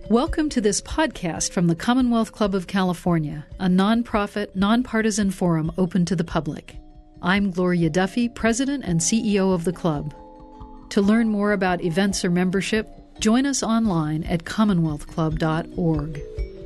Welcome to this podcast from the Commonwealth Club of California, a nonprofit, nonpartisan forum open to the public. I'm Gloria Duffy, President and CEO of the club. To learn more about events or membership, join us online at commonwealthclub.org.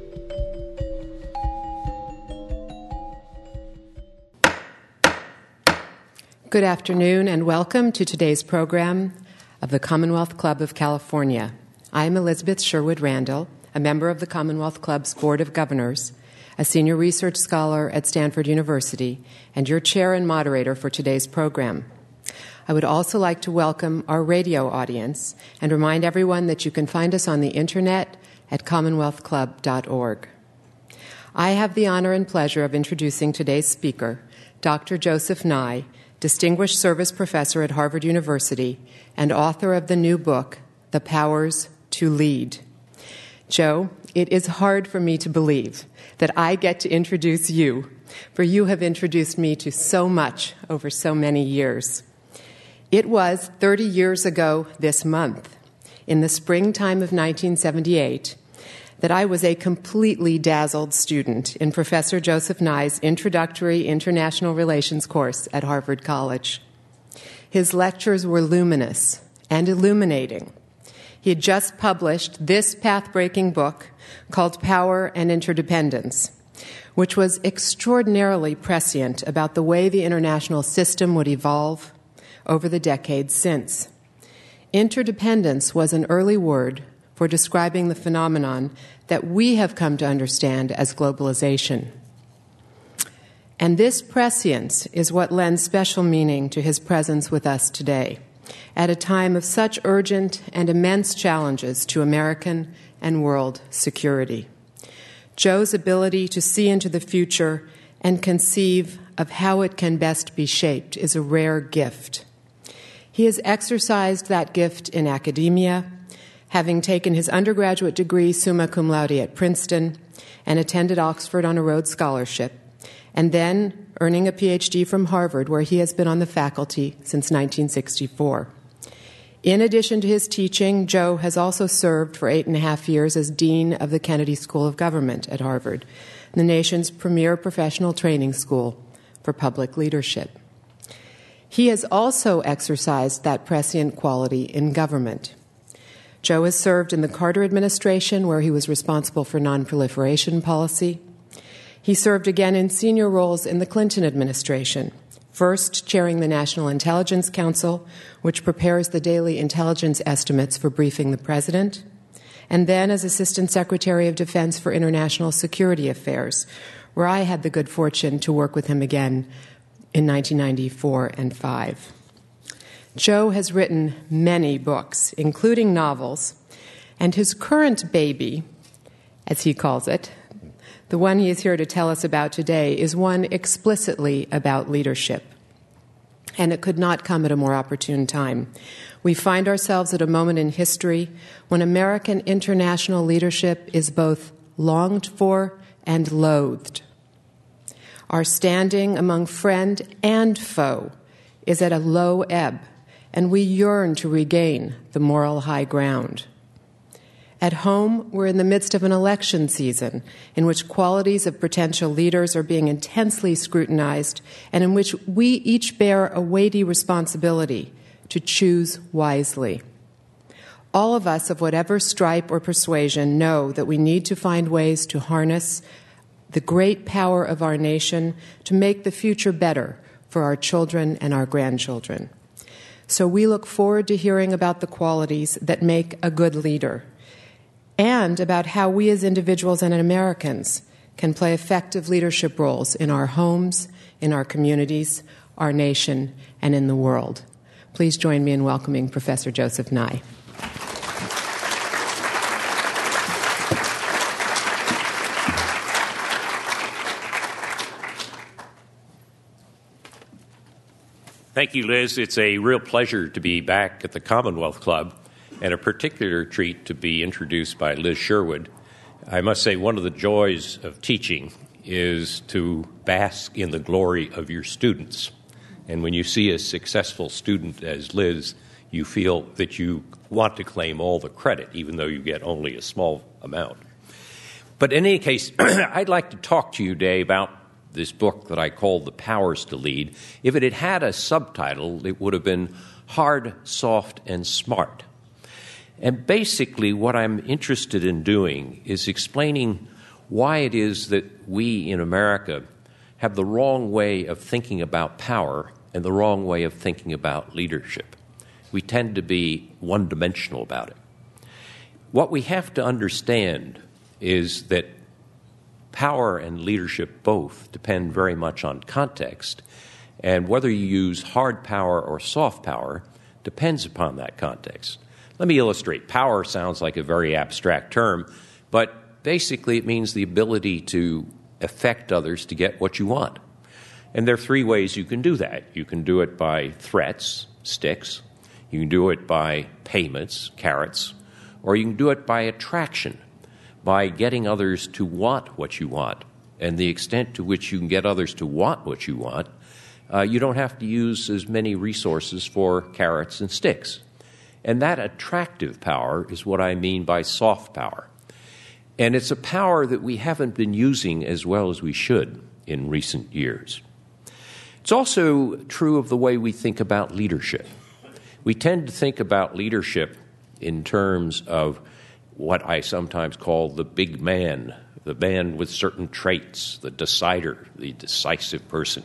Good afternoon and welcome to today's program of the Commonwealth Club of California. I'm Elizabeth Sherwood Randall, a member of the Commonwealth Club's Board of Governors, a senior research scholar at Stanford University, and your chair and moderator for today's program. I would also like to welcome our radio audience and remind everyone that you can find us on the internet at commonwealthclub.org. I have the honor and pleasure of introducing today's speaker, Dr. Joseph Nye, Distinguished Service Professor at Harvard University and author of the new book, The Powers to Lead. Joe, it is hard for me to believe that I get to introduce you, for you have introduced me to so much over so many years. It was 30 years ago this month, in the springtime of 1978, that I was a completely dazzled student in Professor Joseph Nye's introductory international relations course at Harvard College. His lectures were luminous and illuminating. He had just published this path-breaking book called Power and Interdependence, which was extraordinarily prescient about the way the international system would evolve over the decades since. Interdependence was an early word for describing the phenomenon that we have come to understand as globalization. And this prescience is what lends special meaning to his presence with us today, at a time of such urgent and immense challenges to American and world security. Joe's ability to see into the future and conceive of how it can best be shaped is a rare gift. He has exercised that gift in academia, having taken his undergraduate degree summa cum laude at Princeton and attended Oxford on a Rhodes Scholarship, and then earning a PhD from Harvard, where he has been on the faculty since 1964. In addition to his teaching, Joe has also served for 8.5 years as Dean of the Kennedy School of Government at Harvard, the nation's premier professional training school for public leadership. He has also exercised that prescient quality in government. Joe has served in the Carter administration, where he was responsible for nonproliferation policy. He served again in senior roles in the Clinton administration, first chairing the National Intelligence Council, which prepares the daily intelligence estimates for briefing the president, and then as Assistant Secretary of Defense for International Security Affairs, where I had the good fortune to work with him again in 1994 and 5. Joe has written many books, including novels, and his current baby, as he calls it, the one he is here to tell us about today, is one explicitly about leadership. And it could not come at a more opportune time. We find ourselves at a moment in history when American international leadership is both longed for and loathed. Our standing among friend and foe is at a low ebb, and we yearn to regain the moral high ground. At home, we're in the midst of an election season in which qualities of potential leaders are being intensely scrutinized and in which we each bear a weighty responsibility to choose wisely. All of us of whatever stripe or persuasion know that we need to find ways to harness the great power of our nation to make the future better for our children and our grandchildren. So we look forward to hearing about the qualities that make a good leader, and about how we as individuals and Americans can play effective leadership roles in our homes, in our communities, our nation, and in the world. Please join me in welcoming Professor Joseph Nye. Thank you, Liz. It's a real pleasure to be back at the Commonwealth Club, and a particular treat to be introduced by Liz Sherwood. I must say one of the joys of teaching is to bask in the glory of your students. And when you see a successful student as Liz, you feel that you want to claim all the credit, even though you get only a small amount. But in any case, I'd like to talk to you today about this book that I call The Powers to Lead. If it had had a subtitle, it would have been Hard, Soft, and Smart. And basically what I'm interested in doing is explaining why it is that we in America have the wrong way of thinking about power and the wrong way of thinking about leadership. We tend to be one-dimensional about it. What we have to understand is that power and leadership both depend very much on context, and whether you use hard power or soft power depends upon that context. Let me illustrate. Power sounds like a very abstract term, but basically it means the ability to affect others to get what you want. And there are three ways you can do that. You can do it by threats, sticks. You can do it by payments, carrots. Or you can do it by attraction, by getting others to want what you want. And the extent to which you can get others to want what you want, you don't have to use as many resources for carrots and sticks. And that attractive power is what I mean by soft power. And it's a power that we haven't been using as well as we should in recent years. It's also true of the way we think about leadership. We tend to think about leadership in terms of what I sometimes call the big man, the man with certain traits, the decider, the decisive person.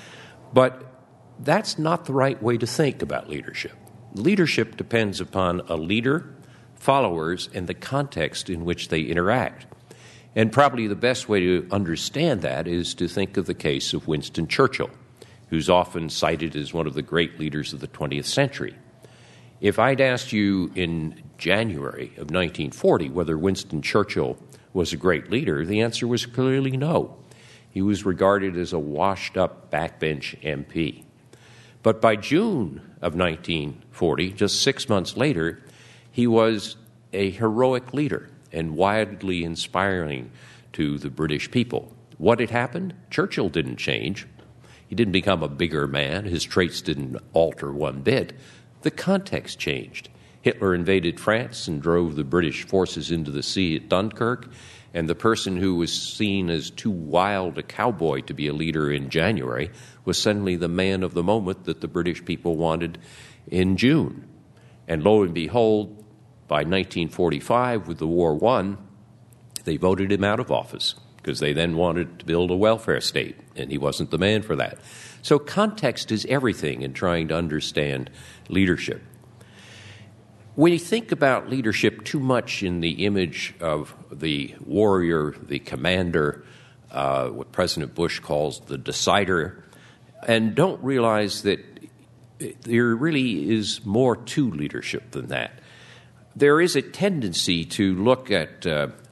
But that's not the right way to think about leadership. Leadership depends upon a leader, followers, and the context in which they interact. And probably the best way to understand that is to think of the case of Winston Churchill, who's often cited as one of the great leaders of the 20th century. If I'd asked you in January of 1940 whether Winston Churchill was a great leader, the answer was clearly no. He was regarded as a washed-up backbench MP. But by June of 1940, just 6 months later, he was a heroic leader and widely inspiring to the British people. What had happened? Churchill didn't change. He didn't become a bigger man. His traits didn't alter one bit. The context changed. Hitler invaded France and drove the British forces into the sea at Dunkirk, and the person who was seen as too wild a cowboy to be a leader in January was suddenly the man of the moment that the British people wanted in June. And lo and behold, by 1945, with the war won, they voted him out of office because they then wanted to build a welfare state, and he wasn't the man for that. So context is everything in trying to understand leadership. We think about leadership too much in the image of the warrior, the commander, what President Bush calls the decider, and don't realize that there really is more to leadership than that. There is a tendency to look at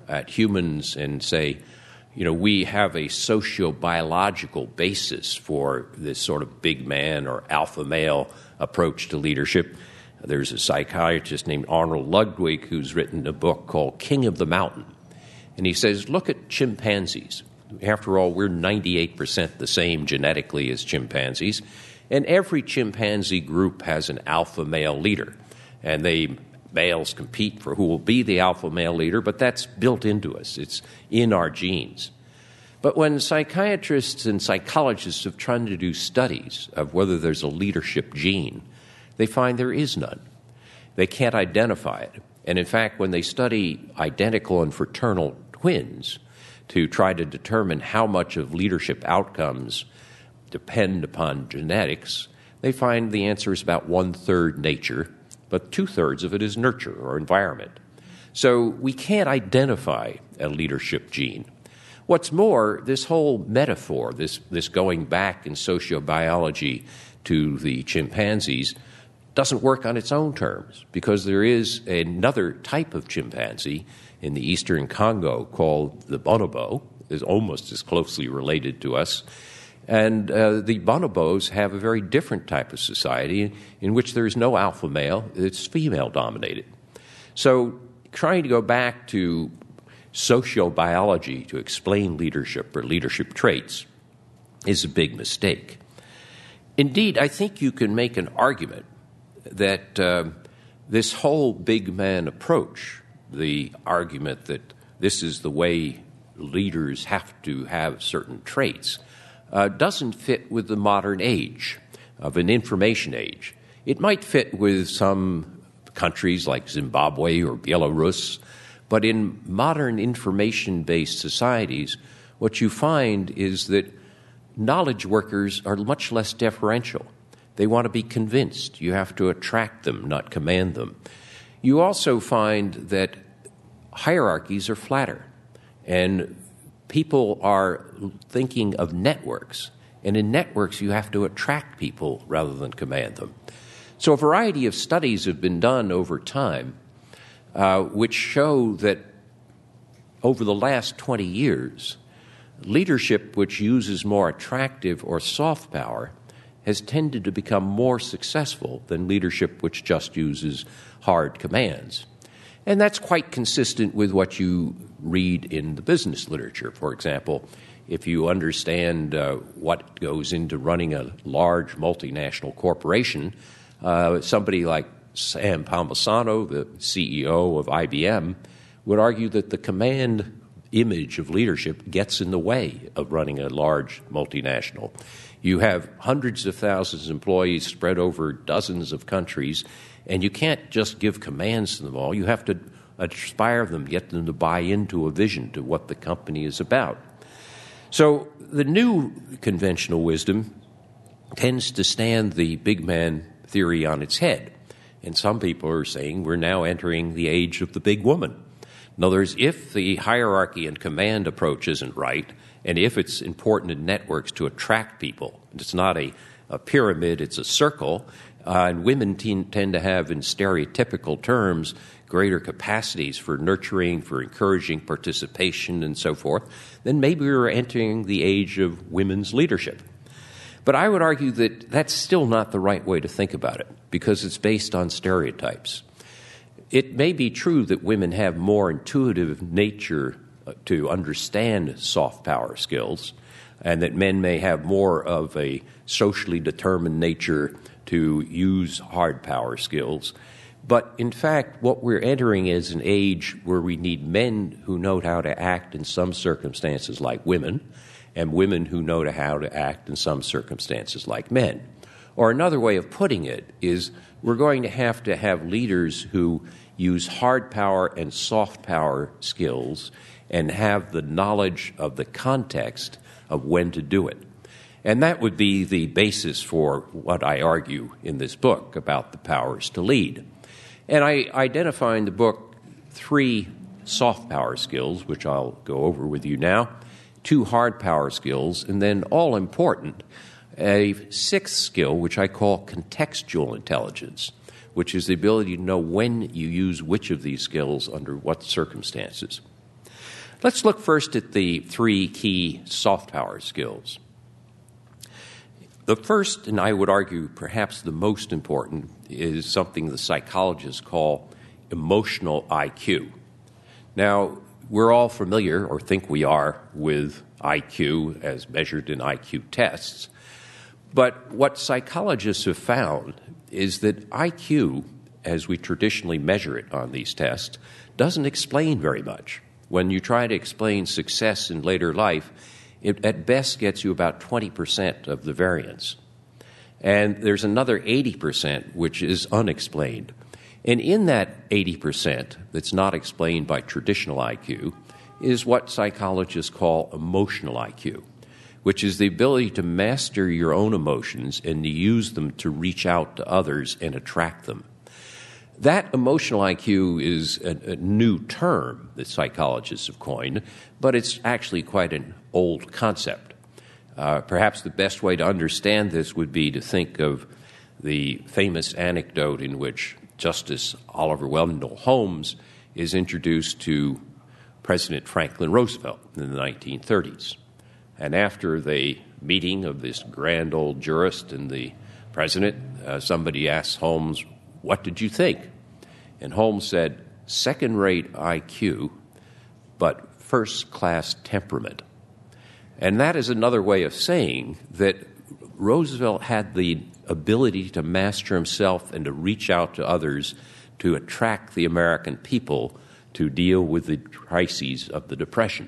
humans and say, you know, we have a socio-biological basis for this sort of big man or alpha male approach to leadership. There's a psychiatrist named Arnold Ludwig who's written a book called King of the Mountain. And he says, look at chimpanzees. After all, we're 98% the same genetically as chimpanzees. And every chimpanzee group has an alpha male leader. And males compete for who will be the alpha male leader, but that's built into us. It's in our genes. But when psychiatrists and psychologists have tried to do studies of whether there's a leadership gene, they find there is none. They can't identify it. And in fact, when they study identical and fraternal twins to try to determine how much of leadership outcomes depend upon genetics, they find the answer is about 1/3 nature, but 2/3 of it is nurture or environment. So we can't identify a leadership gene. What's more, this whole metaphor, this going back in sociobiology to the chimpanzees, doesn't work on its own terms because there is another type of chimpanzee in the eastern Congo called the bonobo, is almost as closely related to us. And the bonobos have a very different type of society in which there is no alpha male, it's female-dominated. So trying to go back to sociobiology to explain leadership or leadership traits is a big mistake. Indeed, I think you can make an argument that This whole big man approach, the argument that this is the way leaders have to have certain traits, doesn't fit with the modern age of an information age. It might fit with some countries like Zimbabwe or Belarus, but in modern information-based societies, what you find is that knowledge workers are much less deferential. They want to be convinced. You have to attract them, not command them. You also find that hierarchies are flatter, and people are thinking of networks. And in networks, you have to attract people rather than command them. So a variety of studies have been done over time which show that over the last 20 years, leadership which uses more attractive or soft power has tended to become more successful than leadership which just uses hard commands. And that's quite consistent with what you read in the business literature. For example, if you understand what goes into running a large multinational corporation, somebody like Sam Palmisano, the CEO of IBM, would argue that the command image of leadership gets in the way of running a large multinational. You have hundreds of thousands of employees spread over dozens of countries, and you can't just give commands to them all. You have to inspire them, get them to buy into a vision to what the company is about. So the new conventional wisdom tends to stand the big man theory on its head. And some people are saying we're now entering the age of the big woman. In other words, if the hierarchy and command approach isn't right, and if it's important in networks to attract people, it's not a pyramid, it's a circle, and women tend to have, in stereotypical terms, greater capacities for nurturing, for encouraging participation, and so forth, then maybe we're entering the age of women's leadership. But I would argue that that's still not the right way to think about it, because it's based on stereotypes. It may be true that women have more intuitive nature to understand soft power skills, and that men may have more of a socially determined nature to use hard power skills. But in fact, what we're entering is an age where we need men who know how to act in some circumstances like women, and women who know how to act in some circumstances like men. Or another way of putting it is we're going to have leaders who use hard power and soft power skills and have the knowledge of the context of when to do it. And that would be the basis for what I argue in this book about the powers to lead. And I identify in the book 3 soft power skills, which I'll go over with you now, 2 hard power skills, and then, all important, a 6th skill, which I call contextual intelligence, which is the ability to know when you use which of these skills under what circumstances. Let's look first at the 3 key soft power skills. The first, and I would argue perhaps the most important, is something the psychologists call emotional IQ. Now, we're all familiar, or think we are, with IQ as measured in IQ tests. But what psychologists have found is that IQ, as we traditionally measure it on these tests, doesn't explain very much. When you try to explain success in later life, it at best gets you about 20% of the variance. And there's another 80% which is unexplained. And in that 80% that's not explained by traditional IQ is what psychologists call emotional IQ, which is the ability to master your own emotions and to use them to reach out to others and attract them. That emotional IQ is a new term that psychologists have coined, but it's actually quite an old concept. Perhaps the best way to understand this would be to think of the famous anecdote in which Justice Oliver Wendell Holmes is introduced to President Franklin Roosevelt in the 1930s. And after the meeting of this grand old jurist and the president, somebody asks Holmes, "What did you think?" And Holmes said, "Second-rate IQ, but first-class temperament." And that is another way of saying that Roosevelt had the ability to master himself and to reach out to others to attract the American people to deal with the crises of the Depression.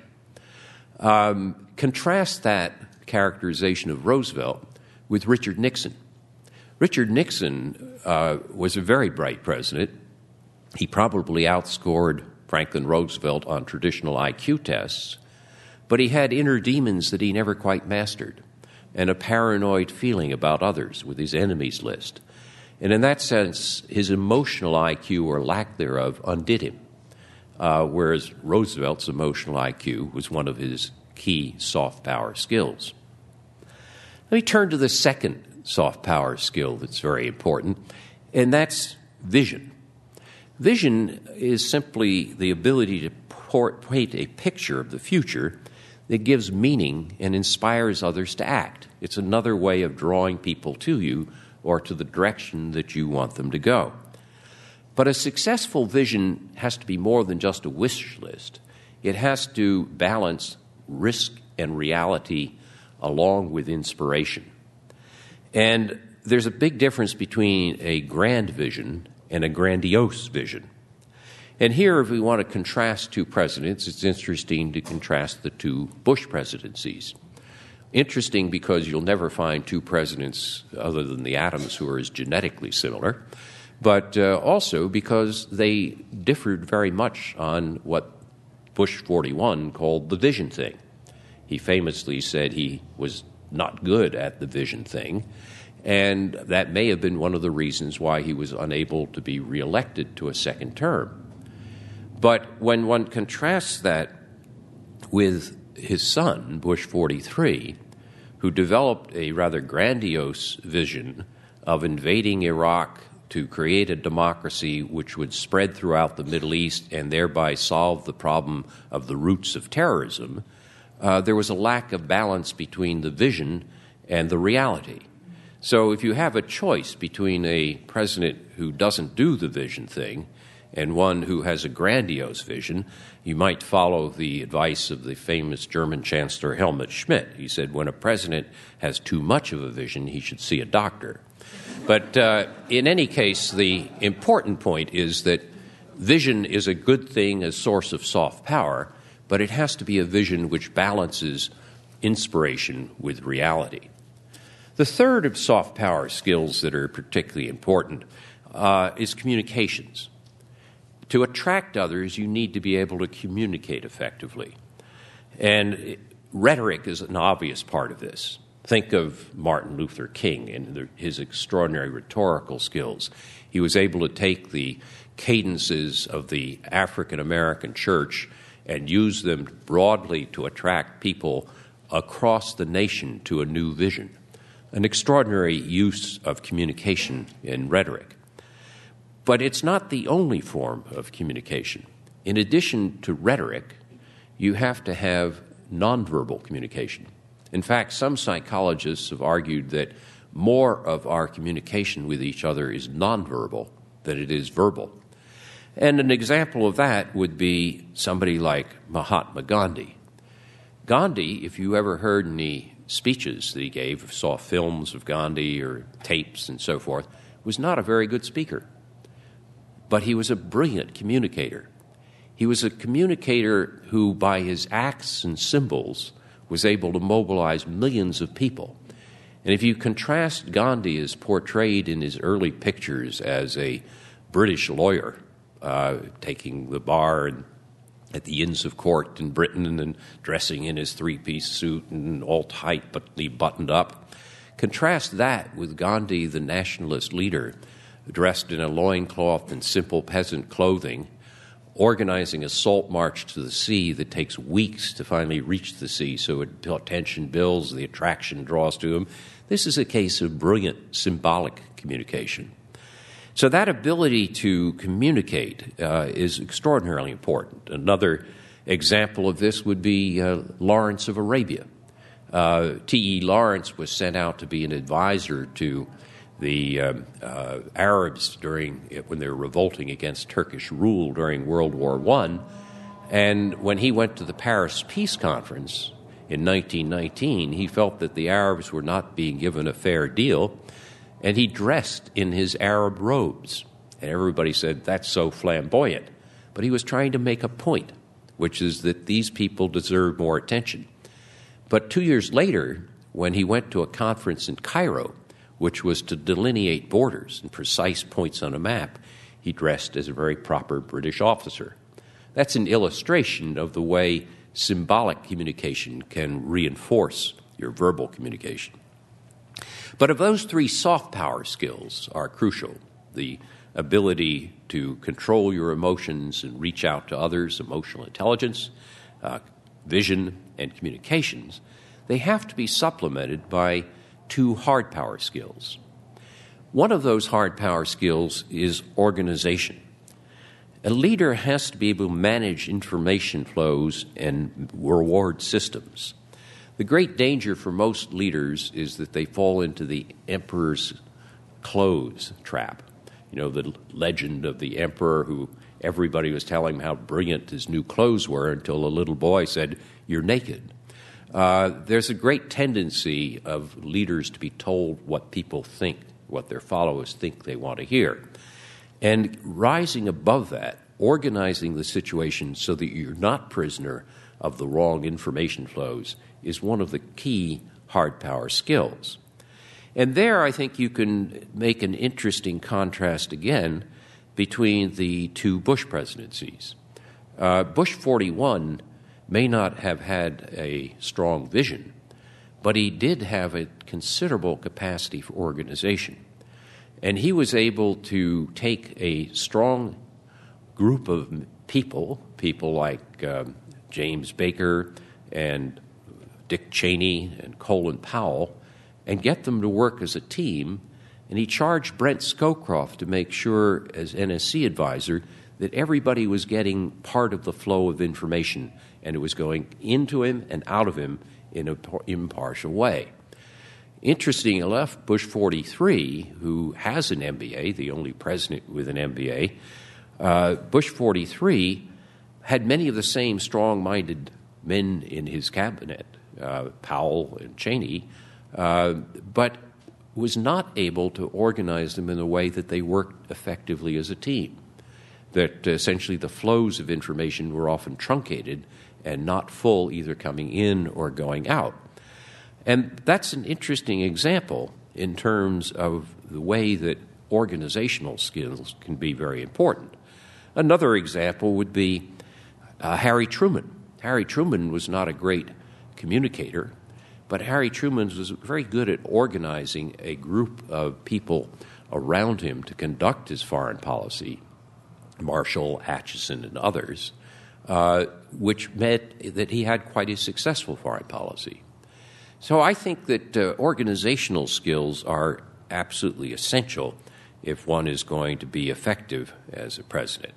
Contrast that characterization of Roosevelt with Richard Nixon. Richard Nixon was a very bright president. He probably outscored Franklin Roosevelt on traditional IQ tests, but he had inner demons that he never quite mastered, and a paranoid feeling about others with his enemies list. And in that sense, his emotional IQ, or lack thereof, undid him, whereas Roosevelt's emotional IQ was one of his key soft power skills. Let me turn to the second soft power skill that's very important, and that's vision. Vision is simply the ability to paint a picture of the future that gives meaning and inspires others to act. It's another way of drawing people to you or to the direction that you want them to go. But a successful vision has to be more than just a wish list. It has to balance risk and reality along with inspiration. And there's a big difference between a grand vision and a grandiose vision. And here, if we want to contrast two presidents, it's interesting to contrast the two Bush presidencies. Interesting because you'll never find two presidents other than the Adams who are as genetically similar, but also because they differed very much on what Bush 41 called the vision thing. He famously said he was not good at the vision thing, and that may have been one of the reasons why he was unable to be reelected to a second term. But when one contrasts that with his son, Bush 43, who developed a rather grandiose vision of invading Iraq to create a democracy which would spread throughout the Middle East and thereby solve the problem of the roots of terrorism, there was a lack of balance between the vision and the reality. So if you have a choice between a president who doesn't do the vision thing and one who has a grandiose vision, you might follow the advice of the famous German Chancellor Helmut Schmidt. He said when a president has too much of a vision, he should see a doctor. But in any case, the important point is that vision is a good thing, a source of soft power, but it has to be a vision which balances inspiration with reality. The third of soft power skills that are particularly important is communications. To attract others, you need to be able to communicate effectively. And rhetoric is an obvious part of this. Think of Martin Luther King and his extraordinary rhetorical skills. He was able to take the cadences of the African American church and use them broadly to attract people across the nation to a new vision. An extraordinary use of communication in rhetoric. But it's not the only form of communication. In addition to rhetoric, you have to have nonverbal communication. In fact, some psychologists have argued that more of our communication with each other is nonverbal than it is verbal. And an example of that would be somebody like Mahatma Gandhi. Gandhi, if you ever heard any speeches that he gave, saw films of Gandhi or tapes and so forth, was not a very good speaker. But he was a brilliant communicator. He was a communicator who, by his acts and symbols, was able to mobilize millions of people. And if you contrast Gandhi as portrayed in his early pictures as a British lawyer, taking the bar and at the Inns of Court in Britain and dressing in his three-piece suit and all tight but buttoned up, contrast that with Gandhi, the nationalist leader, dressed in a loincloth and simple peasant clothing, organizing a salt march to the sea that takes weeks to finally reach the sea, so attention builds, the attraction draws to him. This is a case of brilliant symbolic communication. So that ability to communicate is extraordinarily important. Another example of this would be Lawrence of Arabia. T.E. Lawrence was sent out to be an advisor to the Arabs when they were revolting against Turkish rule during World War I. And when he went to the Paris Peace Conference in 1919, he felt that the Arabs were not being given a fair deal, and he dressed in his Arab robes And everybody said, that's so flamboyant. But he was trying to make a point, which is that these people deserve more attention. But 2 years later, when he went to a conference in Cairo, which was to delineate borders and precise points on a map, he dressed as a very proper British officer. That's an illustration of the way symbolic communication can reinforce your verbal communication. But of those three, soft power skills are crucial. The ability to control your emotions and reach out to others, emotional intelligence, vision, and communications, they have to be supplemented by two hard power skills. One of those hard power skills is organization. A leader has to be able to manage information flows and reward systems. The great danger for most leaders is that they fall into the emperor's clothes trap. You know, the legend of the emperor who everybody was telling him how brilliant his new clothes were until a little boy said, "You're naked." There's a great tendency of leaders to be told what people think, what their followers think they want to hear. And rising above that, organizing the situation so that you're not prisoner of the wrong information flows is one of the key hard power skills. And there I think you can make an interesting contrast again between the two Bush presidencies. Bush 41 may not have had a strong vision, but he did have a considerable capacity for organization. And he was able to take a strong group of people like James Baker and Dick Cheney and Colin Powell, and get them to work as a team. And he charged Brent Scowcroft to make sure, as NSC advisor, that everybody was getting part of the flow of information, and it was going into him and out of him in an impartial way. Interesting enough, Bush 43, who has an MBA, the only president with an MBA, Bush 43 had many of the same strong-minded men in his cabinet, Powell and Cheney, but was not able to organize them in a way that they worked effectively as a team, that essentially the flows of information were often truncated and not full, either coming in or going out. And that's an interesting example in terms of the way that organizational skills can be very important. Another example would be Harry Truman. Harry Truman was not a great communicator, but Harry Truman was very good at organizing a group of people around him to conduct his foreign policy, Marshall, Acheson, and others, which meant that he had quite a successful foreign policy. So I think that organizational skills are absolutely essential if one is going to be effective as a president.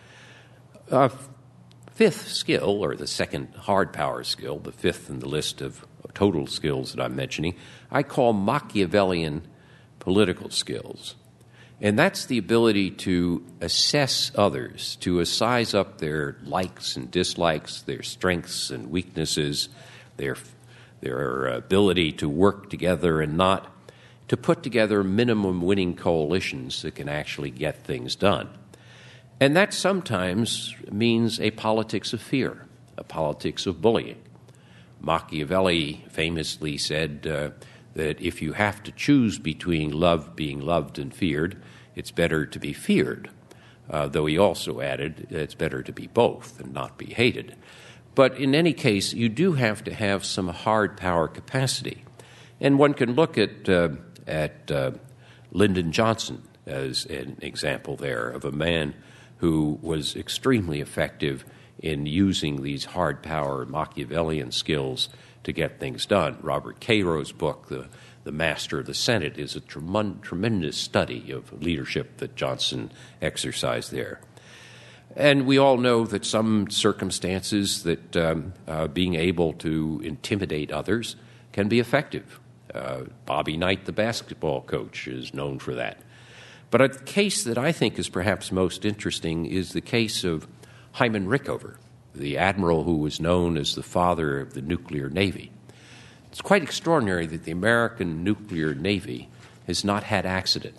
Fifth skill, or the second hard power skill, the fifth in the list of total skills that I'm mentioning, I call Machiavellian political skills. And that's the ability to assess others, to size up their likes and dislikes, their strengths and weaknesses, their ability to work together and not to put together minimum winning coalitions that can actually get things done. And that sometimes means a politics of fear, a politics of bullying. Machiavelli famously said that if you have to choose between being loved and feared, it's better to be feared, though he also added it's better to be both and not be hated. But in any case, you do have to have some hard power capacity. And one can look at Lyndon Johnson as an example there of a man who was extremely effective in using these hard power Machiavellian skills to get things done. Robert Cairo's book, The Master of the Senate, is a tremendous study of leadership that Johnson exercised there. And we all know that some circumstances that being able to intimidate others can be effective. Bobby Knight, the basketball coach, is known for that. But a case that I think is perhaps most interesting is the case of Hyman Rickover, the admiral who was known as the father of the nuclear navy. It's quite extraordinary that the American nuclear navy has not had accidents.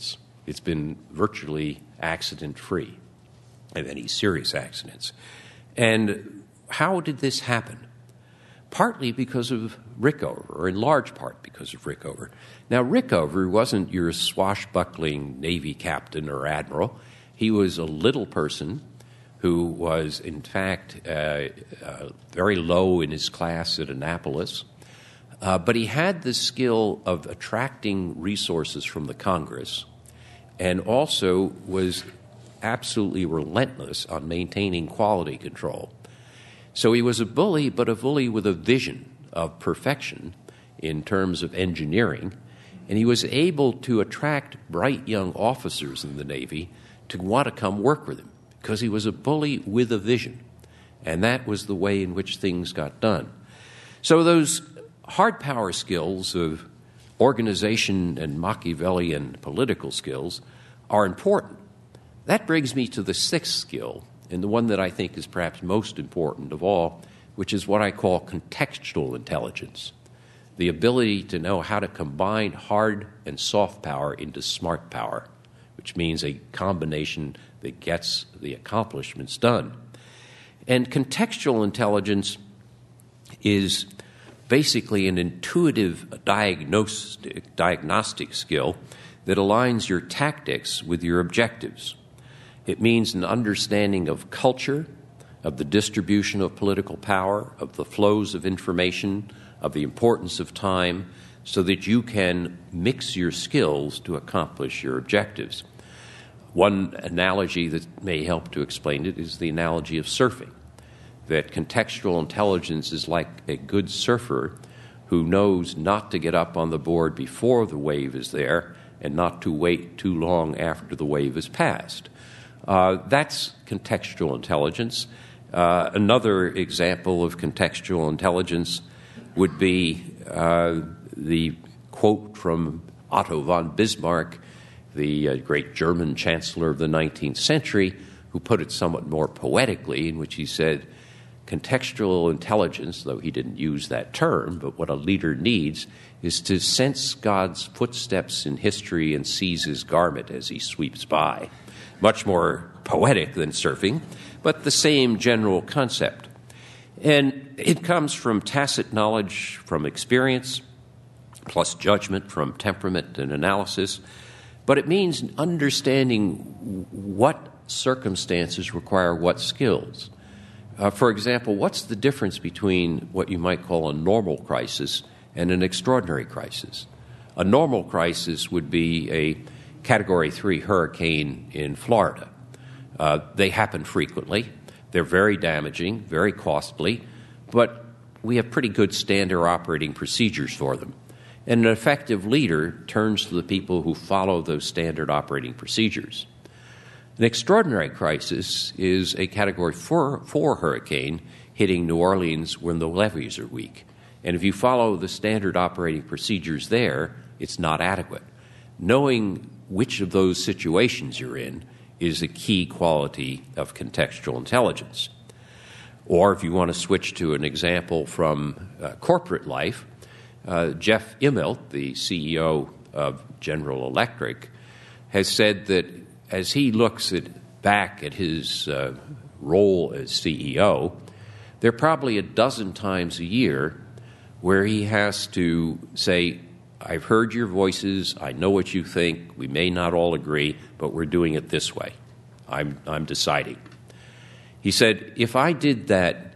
It's been virtually accident-free of any serious accidents. And how did this happen? Partly because of Rickover, or in large part because of Rickover. Now, Rickover wasn't your swashbuckling Navy captain or admiral. He was a little person who was, in fact, very low in his class at Annapolis. But he had the skill of attracting resources from the Congress and also was absolutely relentless on maintaining quality control. So he was a bully, but a bully with a vision of perfection in terms of engineering, and he was able to attract bright young officers in the Navy to want to come work with him because he was a bully with a vision, and that was the way in which things got done. So those hard power skills of organization and Machiavellian political skills are important. That brings me to the sixth skill, and the one that I think is perhaps most important of all, which is what I call contextual intelligence, the ability to know how to combine hard and soft power into smart power, which means a combination that gets the accomplishments done. And contextual intelligence is basically an intuitive diagnostic skill that aligns your tactics with your objectives. It means an understanding of culture, of the distribution of political power, of the flows of information, of the importance of time, so that you can mix your skills to accomplish your objectives. One analogy that may help to explain it is the analogy of surfing, that contextual intelligence is like a good surfer who knows not to get up on the board before the wave is there and not to wait too long after the wave is passed. That's contextual intelligence. Another example of contextual intelligence would be the quote from Otto von Bismarck, the great German chancellor of the 19th century, who put it somewhat more poetically, in which he said, contextual intelligence, though he didn't use that term, but what a leader needs is to sense God's footsteps in history and seize his garment as he sweeps by. Much more poetic than surfing, but the same general concept. And it comes from tacit knowledge from experience, plus judgment from temperament and analysis, but it means understanding what circumstances require what skills. For example, what's the difference between what you might call a normal crisis and an extraordinary crisis? A normal crisis would be a Category 3 hurricane in Florida. They happen frequently. They're very damaging, very costly, but we have pretty good standard operating procedures for them. And an effective leader turns to the people who follow those standard operating procedures. An extraordinary crisis is a Category 4 hurricane hitting New Orleans when the levees are weak. And if you follow the standard operating procedures there, it's not adequate. Knowing which of those situations you're in is a key quality of contextual intelligence. Or if you want to switch to an example from corporate life, Jeff Immelt, the CEO of General Electric, has said that as he looks back at his role as CEO, there are probably a dozen times a year where he has to say, I've heard your voices, I know what you think, we may not all agree, but we're doing it this way. I'm deciding. He said, if I did that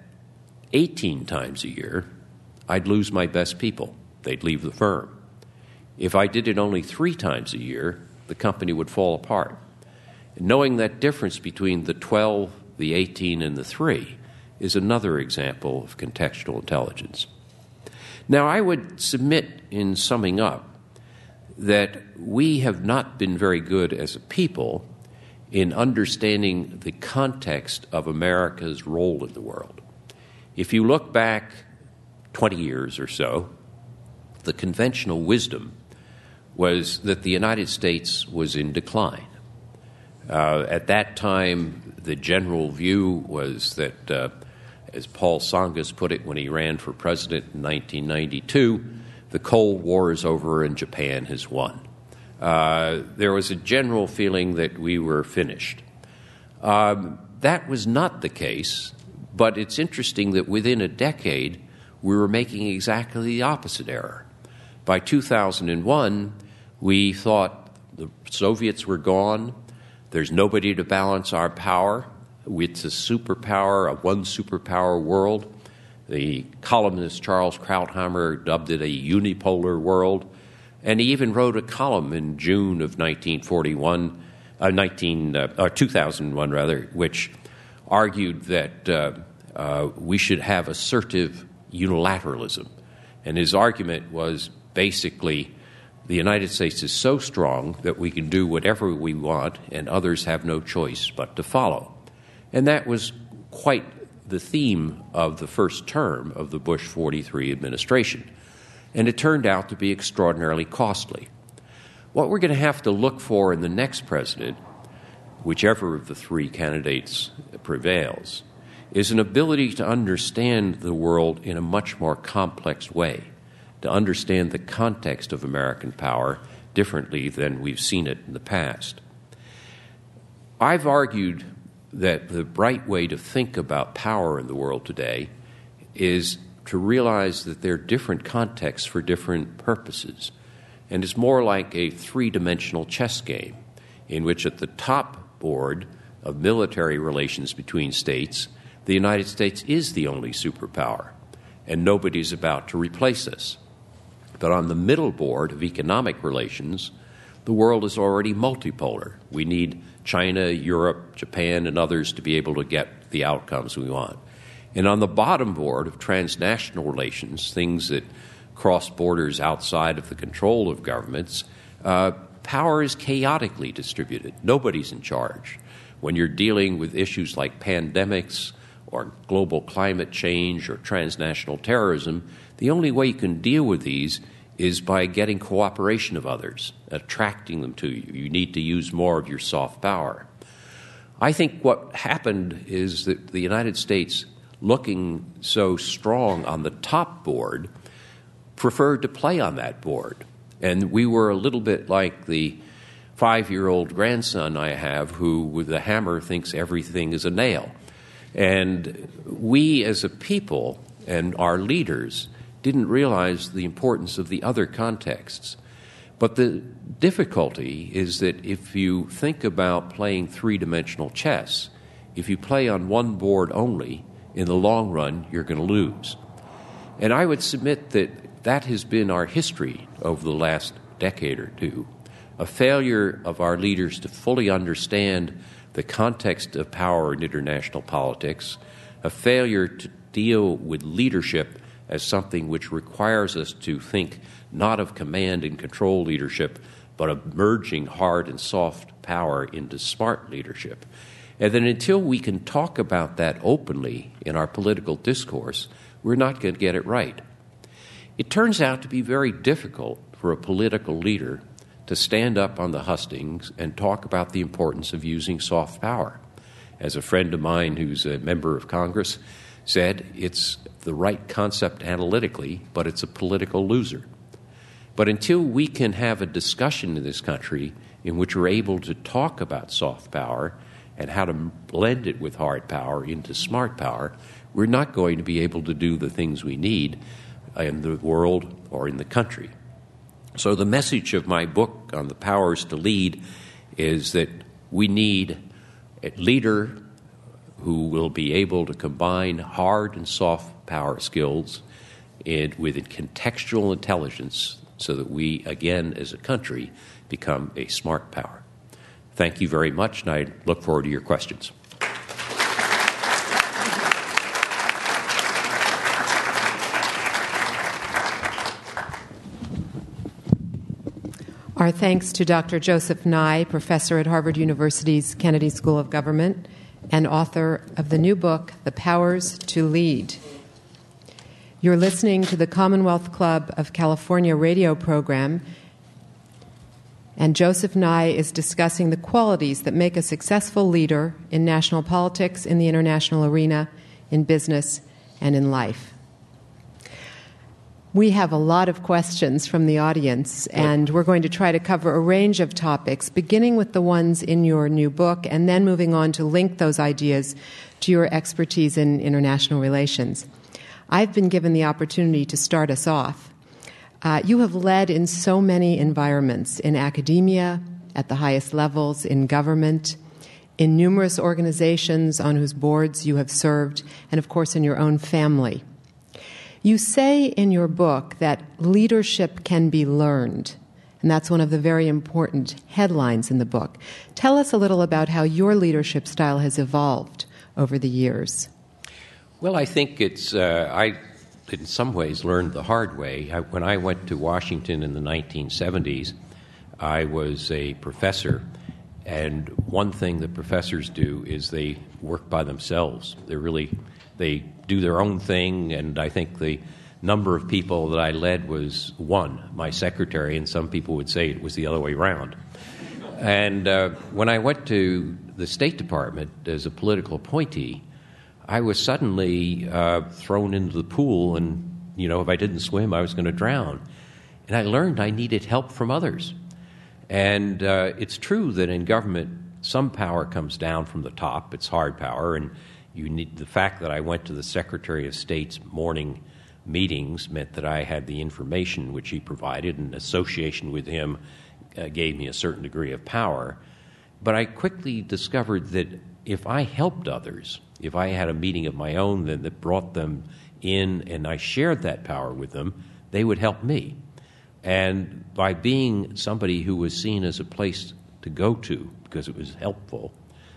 18 times a year, I'd lose my best people. They'd leave the firm. If I did it only 3 times a year, the company would fall apart. And knowing that difference between the 12, the 18, and the 3 is another example of contextual intelligence. Now, I would submit in summing up that we have not been very good as a people in understanding the context of America's role in the world. If you look back 20 years or so, the conventional wisdom was that the United States was in decline. At that time, the general view was that, as Paul Tsongas put it when he ran for president in 1992, the Cold War is over and Japan has won. there was a general feeling that we were finished. That was not the case, but it's interesting that within a decade, we were making exactly the opposite error. By 2001, we thought the Soviets were gone. There's nobody to balance our power. It's a superpower, a one superpower world. The columnist Charles Krauthammer dubbed it a unipolar world. And he even wrote a column in June of 2001, which argued that we should have assertive unilateralism. And his argument was basically the United States is so strong that we can do whatever we want and others have no choice but to follow. And that was quite the theme of the first term of the Bush 43 administration. And it turned out to be extraordinarily costly. What we're going to have to look for in the next president, whichever of the three candidates prevails, is an ability to understand the world in a much more complex way, to understand the context of American power differently than we've seen it in the past. I've argued that the right way to think about power in the world today is to realize that there are different contexts for different purposes. And it's more like a three-dimensional chess game in which at the top board of military relations between states, the United States is the only superpower, and nobody's about to replace us. But on the middle board of economic relations, the world is already multipolar. We need China, Europe, Japan, and others to be able to get the outcomes we want. And on the bottom board of transnational relations, things that cross borders outside of the control of governments, power is chaotically distributed. Nobody's in charge. When you're dealing with issues like pandemics or global climate change or transnational terrorism, the only way you can deal with these is by getting cooperation of others, attracting them to you. You need to use more of your soft power. I think what happened is that the United States, looking so strong on the top board, preferred to play on that board. And we were a little bit like the 5-year-old grandson I have who, with a hammer, thinks everything is a nail. And we as a people and our leaders didn't realize the importance of the other contexts. But the difficulty is that if you think about playing three-dimensional chess, if you play on one board only, in the long run, you're going to lose. And I would submit that that has been our history over the last decade or two, a failure of our leaders to fully understand the context of power in international politics, a failure to deal with leadership as something which requires us to think not of command and control leadership, but of merging hard and soft power into smart leadership. And then until we can talk about that openly in our political discourse, we're not going to get it right. It turns out to be very difficult for a political leader to stand up on the hustings and talk about the importance of using soft power. As a friend of mine who's a member of Congress said, it's the right concept analytically, but it's a political loser. But until we can have a discussion in this country in which we're able to talk about soft power and how to blend it with hard power into smart power, we're not going to be able to do the things we need in the world or in the country. So the message of my book on the powers to lead is that we need a leader who will be able to combine hard and soft power skills with contextual intelligence so that we, again, as a country, become a smart power. Thank you very much, and I look forward to your questions. Our thanks to Dr. Joseph Nye, professor at Harvard University's Kennedy School of Government and author of the new book, The Powers to Lead. You're listening to the Commonwealth Club of California radio program, and Joseph Nye is discussing the qualities that make a successful leader in national politics, in the international arena, in business, and in life. We have a lot of questions from the audience, and we're going to try to cover a range of topics, beginning with the ones in your new book, and then moving on to link those ideas to your expertise in international relations. I've been given the opportunity to start us off. You have led in so many environments, in academia, at the highest levels, in government, in numerous organizations on whose boards you have served, and of course in your own family. You say in your book that leadership can be learned, and that's one of the very important headlines in the book. Tell us a little about how your leadership style has evolved over the years. Well, I think I in some ways learned the hard way. When I went to Washington in the 1970s, I was a professor, and one thing that professors do is they work by themselves. They do their own thing, and I think the number of people that I led was one, my secretary, and some people would say it was the other way around. And when I went to the State Department as a political appointee, I was suddenly thrown into the pool, and, if I didn't swim, I was going to drown. And I learned I needed help from others. And it's true that in government, some power comes down from the top. It's hard power, and the fact that I went to the Secretary of State's morning meetings meant that I had the information which he provided, and association with him gave me a certain degree of power. But I quickly discovered that if I helped others, if I had a meeting of my own that brought them in and I shared that power with them, they would help me. And by being somebody who was seen as a place to go to because it was helpful,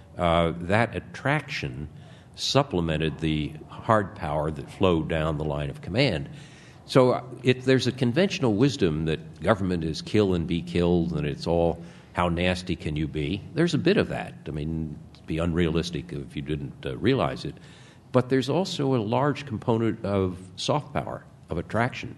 that attraction supplemented the hard power that flowed down the line of command. So there's a conventional wisdom that government is kill and be killed, and it's all how nasty can you be. There's a bit of that. I mean, it'd be unrealistic if you didn't realize it. But there's also a large component of soft power, of attraction.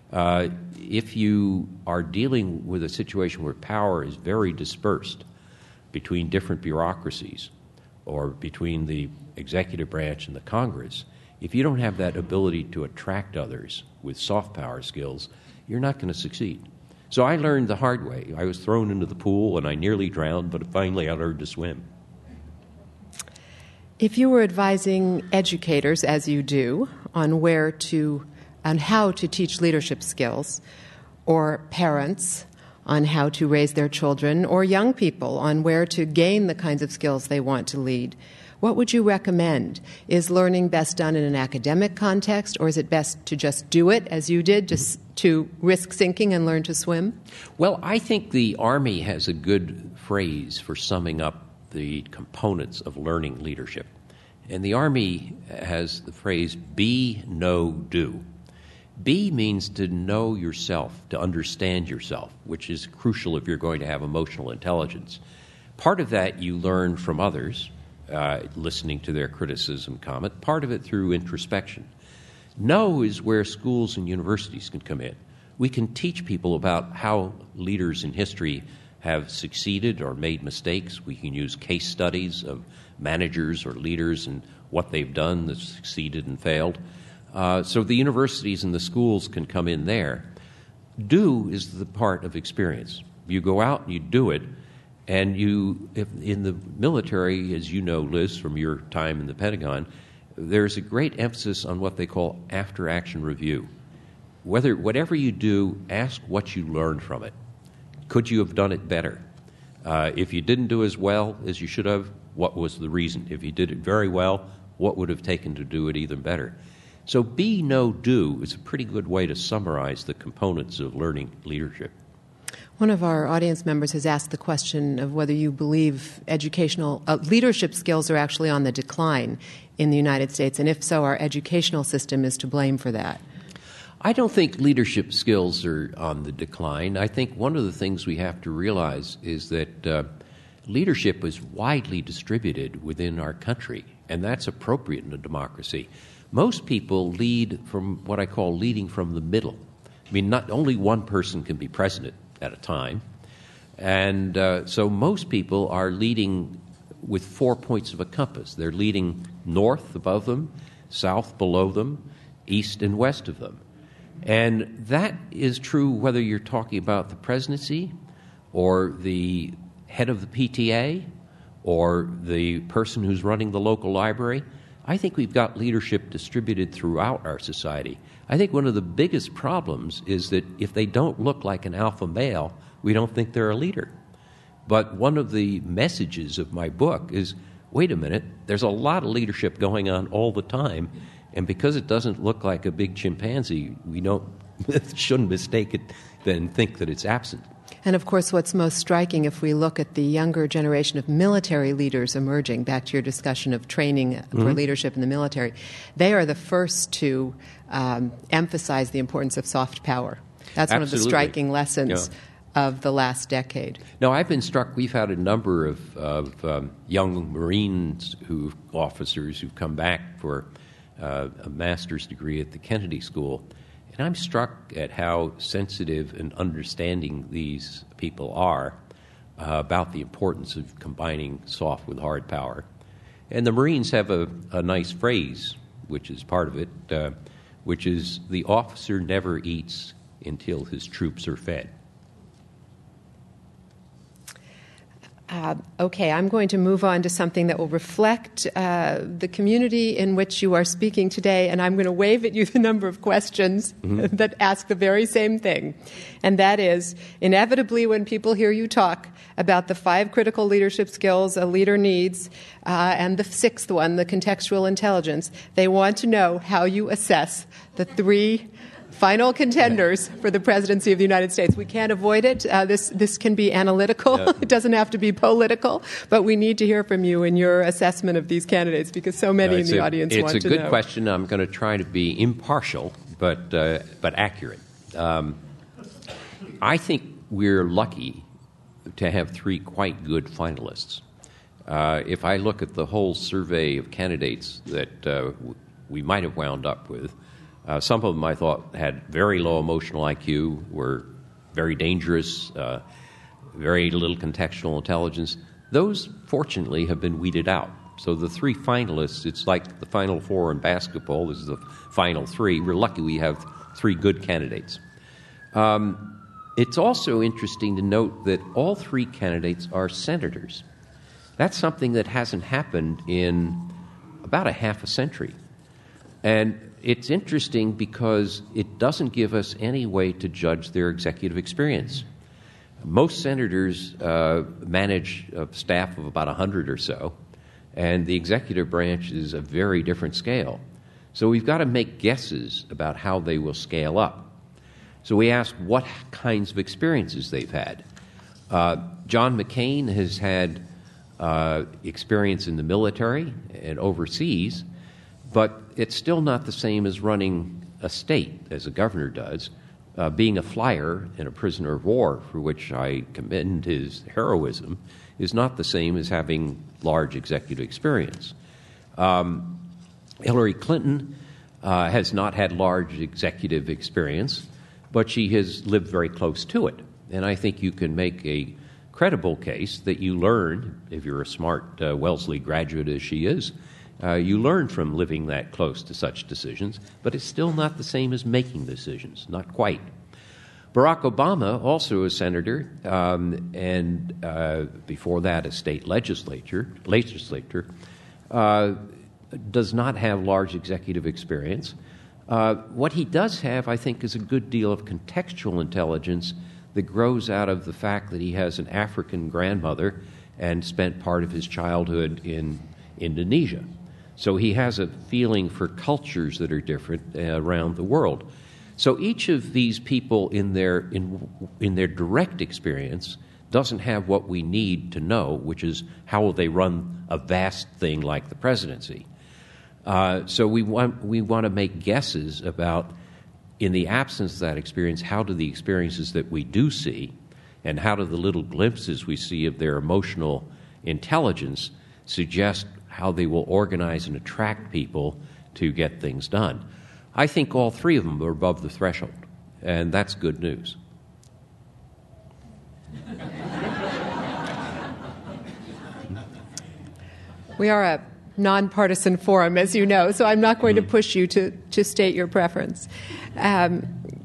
If you are dealing with a situation where power is very dispersed between different bureaucracies or between the executive branch and the Congress, if you don't have that ability to attract others with soft power skills, you're not going to succeed. So I learned the hard way. I was thrown into the pool and I nearly drowned, but finally I learned to swim. If you were advising educators, as you do, on how to teach leadership skills, or parents on how to raise their children, or young people on where to gain the kinds of skills they want to lead, what would you recommend? Is learning best done in an academic context, or is it best to just do it, as you did, just to risk sinking and learn to swim? Well, I think the Army has a good phrase for summing up the components of learning leadership. And the Army has the phrase, be, know, do. Be means to know yourself, to understand yourself, which is crucial if you're going to have emotional intelligence. Part of that you learn from others, listening to their criticism, comment, part of it through introspection. Know is where schools and universities can come in. We can teach people about how leaders in history have succeeded or made mistakes. We can use case studies of managers or leaders and what they've done that succeeded and failed. So the universities and the schools can come in there. Do is the part of experience. You go out and you do it, and if in the military, as you know, Liz, from your time in the Pentagon, there's a great emphasis on what they call after-action review. Whatever you do, ask what you learned from it. Could you have done it better? If you didn't do as well as you should have, what was the reason? If you did it very well, what would have taken to do it even better? So be, know, do is a pretty good way to summarize the components of learning leadership. One of our audience members has asked the question of whether you believe educational leadership skills are actually on the decline in the United States, and if so, our educational system is to blame for that. I don't think leadership skills are on the decline. I think one of the things we have to realize is that leadership is widely distributed within our country, and that's appropriate in a democracy. Most people lead from what I call leading from the middle. I mean, not only one person can be president at a time, and so most people are leading with 4 points of a compass. They're leading north above them, south below them, east and west of them. And that is true whether you're talking about the presidency or the head of the PTA or the person who's running the local library. I think we've got leadership distributed throughout our society. I think one of the biggest problems is that if they don't look like an alpha male, we don't think they're a leader. But one of the messages of my book is, wait a minute, there's a lot of leadership going on all the time, and because it doesn't look like a big chimpanzee, we shouldn't mistake it then think that it's absent. And of course, what's most striking if we look at the younger generation of military leaders emerging, back to your discussion of training for leadership in the military, they are the first to emphasize the importance of soft power. That's one of the striking lessons of the last decade. No, I've been struck. We've had a number of young Marines officers who've come back for a master's degree at the Kennedy School. And I'm struck at how sensitive and understanding these people are about the importance of combining soft with hard power. And the Marines have a nice phrase, which is part of it, which is, the officer never eats until his troops are fed. Okay, I'm going to move on to something that will reflect the community in which you are speaking today, and I'm going to wave at you the number of questions that ask the very same thing. And that is, inevitably when people hear you talk about the 5 critical leadership skills a leader needs, and the 6th one, the contextual intelligence, they want to know how you assess the 3 final contenders for the presidency of the United States. We can't avoid it. This can be analytical. Yeah. It doesn't have to be political. But we need to hear from you in your assessment of these candidates because so many in the audience want to know. It's a good question. I'm going to try to be impartial but accurate. I think we're lucky to have 3 quite good finalists. If I look at the whole survey of candidates that we might have wound up with, some of them I thought had very low emotional IQ, were very dangerous, very little contextual intelligence. Those, fortunately, have been weeded out. So the 3 finalists, it's like the Final 4 in basketball. This is the final 3. We're lucky we have 3 good candidates. It's also interesting to note that all 3 candidates are senators. That's something that hasn't happened in about a half a century. And it's interesting because it doesn't give us any way to judge their executive experience. Most senators manage a staff of about 100 or so, and the executive branch is a very different scale. So we've got to make guesses about how they will scale up. So we asked what kinds of experiences they've had. John McCain has had experience in the military and overseas, but it's still not the same as running a state, as a governor does. Being a flyer and a prisoner of war, for which I commend his heroism, is not the same as having large executive experience. Hillary Clinton has not had large executive experience, but she has lived very close to it. And I think you can make a credible case that you learn, if you're a smart Wellesley graduate as she is, you learn from living that close to such decisions, but it's still not the same as making decisions, not quite. Barack Obama, also a senator, and before that a state legislator, does not have large executive experience. What he does have, I think, is a good deal of contextual intelligence that grows out of the fact that he has an African grandmother and spent part of his childhood in Indonesia. So he has a feeling for cultures that are different around the world. So each of these people in their direct experience doesn't have what we need to know, which is how will they run a vast thing like the presidency. So we want to make guesses about, in the absence of that experience, how do the experiences that we do see and how do the little glimpses we see of their emotional intelligence suggest how they will organize and attract people to get things done. I think all 3 of them are above the threshold, and that's good news. We are a nonpartisan forum, as you know, so I'm not going to push you to state your preference.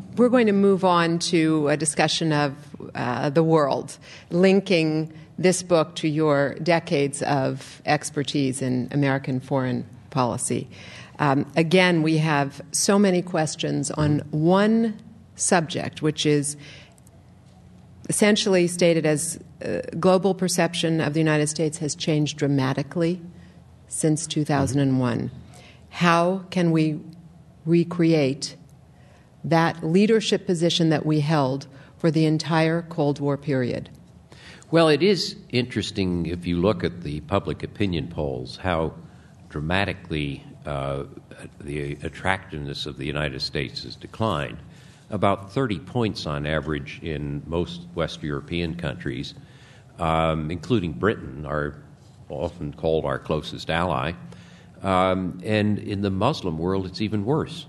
We're going to move on to a discussion of the world, linking this book to your decades of expertise in American foreign policy. Again, we have so many questions on one subject, which is essentially stated as global perception of the United States has changed dramatically since 2001. How can we recreate that leadership position that we held for the entire Cold War period? Well, it is interesting if you look at the public opinion polls how dramatically the attractiveness of the United States has declined. About 30 points on average in most West European countries, including Britain, are often called our closest ally. And in the Muslim world, it's even worse.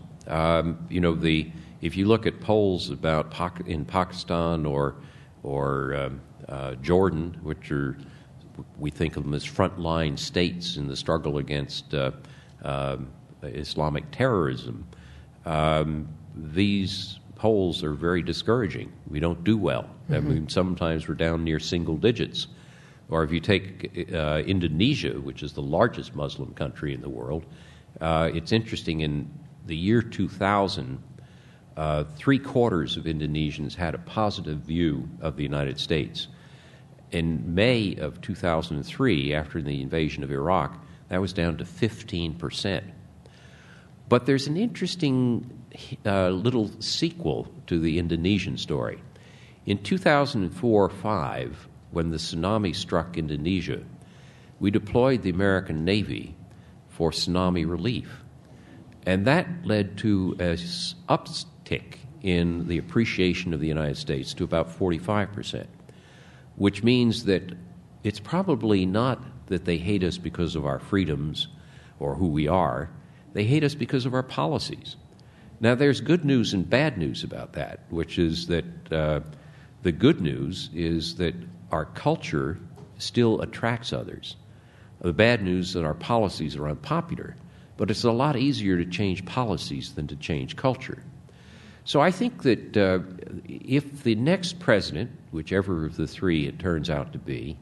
If you look at polls about in Pakistan or Jordan, which are, we think of them as frontline states in the struggle against Islamic terrorism, these polls are very discouraging. We don't do well. Mm-hmm. I mean, sometimes we're down near single digits. Or if you take Indonesia, which is the largest Muslim country in the world, it's interesting, in the year 2000, 3/4 of Indonesians had a positive view of the United States. In May of 2003, after the invasion of Iraq, that was down to 15%. But there's an interesting little sequel to the Indonesian story. In 2004-05, when the tsunami struck Indonesia, we deployed the American Navy for tsunami relief. And that led to an uptick in the appreciation of the United States to about 45%, which means that it's probably not that they hate us because of our freedoms or who we are. They hate us because of our policies. Now, there's good news and bad news about that, which is that the good news is that our culture still attracts others. The bad news is that our policies are unpopular, but it's a lot easier to change policies than to change culture. So I think that if the next president, whichever of the three it turns out to be,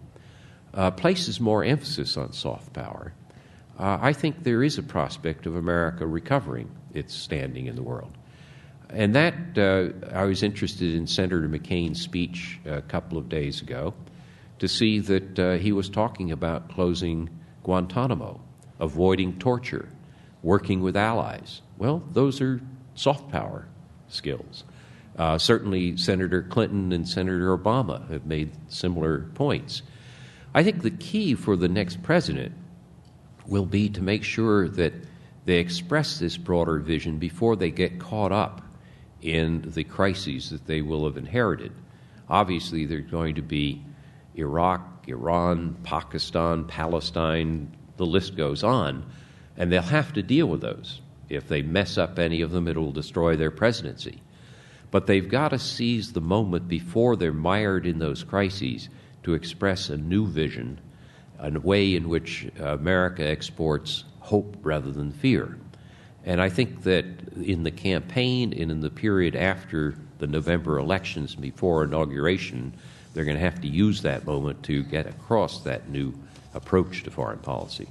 places more emphasis on soft power, I think there is a prospect of America recovering its standing in the world. And that, I was interested in Senator McCain's speech a couple of days ago to see that he was talking about closing Guantanamo, avoiding torture, working with allies. Well, those are soft power skills. Certainly Senator Clinton and Senator Obama have made similar points. I think the key for the next president will be to make sure that they express this broader vision before they get caught up in the crises that they will have inherited. Obviously, there's going to be Iraq, Iran, Pakistan, Palestine, the list goes on, and they'll have to deal with those. If they mess up any of them, it'll destroy their presidency. But they've got to seize the moment before they're mired in those crises to express a new vision, a way in which America exports hope rather than fear. And I think that in the campaign and in the period after the November elections, before inauguration, they're going to have to use that moment to get across that new approach to foreign policy.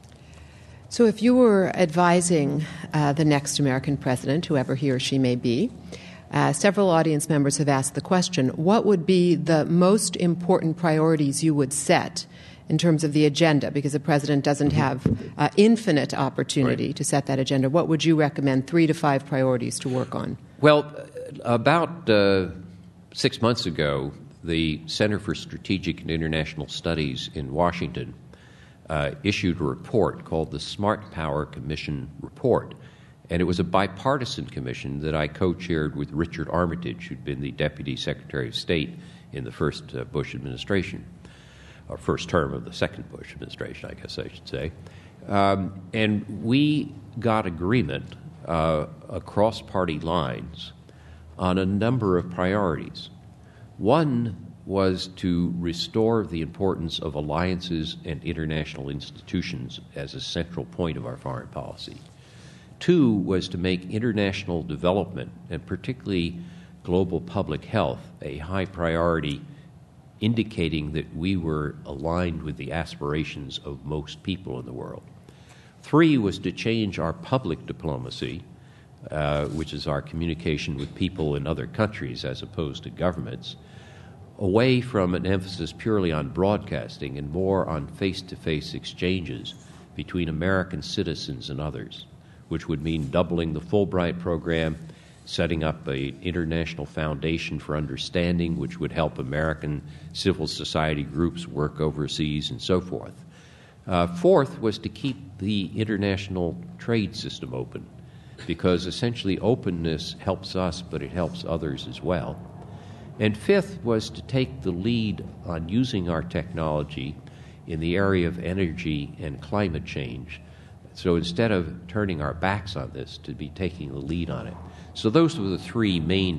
So if you were advising the next American president, whoever he or she may be, several audience members have asked the question, what would be the most important priorities you would set in terms of the agenda? Because the president doesn't have infinite opportunity to set that agenda. What would you recommend 3 to 5 priorities to work on? Well, about 6 months ago, the Center for Strategic and International Studies in Washington issued a report called the Smart Power Commission Report. And it was a bipartisan commission that I co-chaired with Richard Armitage, who'd been the Deputy Secretary of State in the first Bush administration, or first term of the second Bush administration, I guess I should say. And we got agreement across party lines on a number of priorities. One was to restore the importance of alliances and international institutions as a central point of our foreign policy. 2 was to make international development, and particularly global public health, a high priority, indicating that we were aligned with the aspirations of most people in the world. 3 was to change our public diplomacy, which is our communication with people in other countries as opposed to governments, away from an emphasis purely on broadcasting and more on face-to-face exchanges between American citizens and others, which would mean doubling the Fulbright program, setting up an international foundation for understanding, which would help American civil society groups work overseas and so forth. 4th was to keep the international trade system open, because essentially openness helps us, but it helps others as well. And 5th was to take the lead on using our technology in the area of energy and climate change. So instead of turning our backs on this, to be taking the lead on it. So those were the 5 main